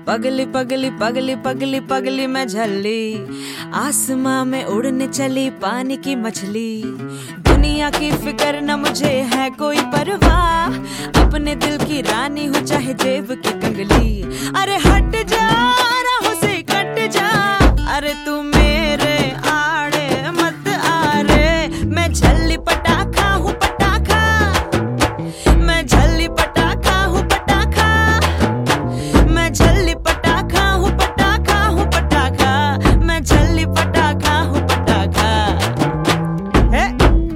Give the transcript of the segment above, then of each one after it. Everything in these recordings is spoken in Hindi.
पगली पगली पगली पगली पगली मैं झल्ली, आसमां में उड़ने चली पानी की मछली। दुनिया की फिक्र न मुझे है कोई परवाह, अपने दिल की रानी हूँ चाहे जेब की कंगली। अरे हट जा राहों से कट जा, अरे तू मेरे आड़े मत आ रे। मैं झल्ली पटाखा हूँ पटाखा, मैं झल्ली पटाखा हूँ पटाखा, मैं झल्ली पटाखा हूँ पटाखा हूँ पटाखा, मैं झल्ली पटाखा हूँ पटाखा। हे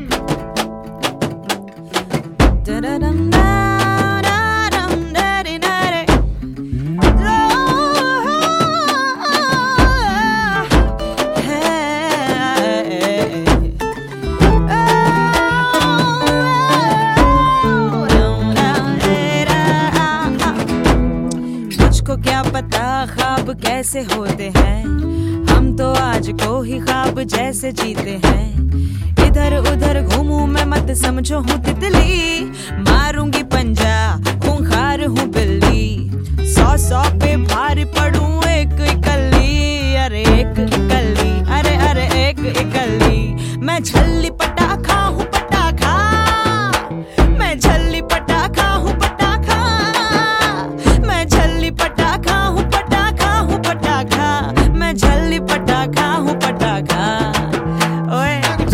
क्या पता ख्वाब कैसे होते हैं, हम तो आज को ही ख्वाब जैसे जीते हैं। इधर उधर घूमूं मैं मत समझो हूँ तितली, मारूंगी पंजा खूंखार हूँ बिल्ली। 100 पे भारी पड़ूं एक इकल्ली, अरे एक इकल्ली, अरे अरे एक इकल्ली। मैं झल्ली पटाखा हूँ पटाखा, मैं झल्ली पटाखा हूँ पटाखा, मैं झल्ली पटाखा हूँ पटाखा हूँ पटाखा, मैं झल्ली पटाखा हूँ पटाखा। ओए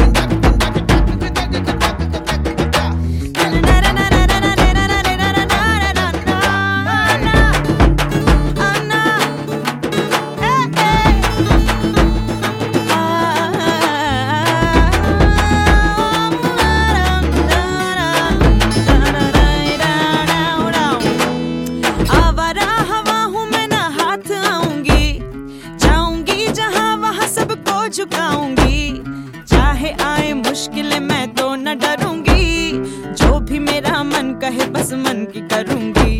झुकाऊंगी, चाहे आए मुश्किलें मैं तो न डरूंगी। जो भी मेरा मन कहे बस मन की करूंगी।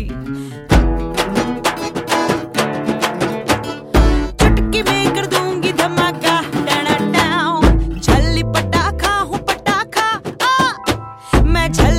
चुटकी में कर दूंगी धमाका, झल्ली पटाखा हूँ पटाखा, मैं झल्ली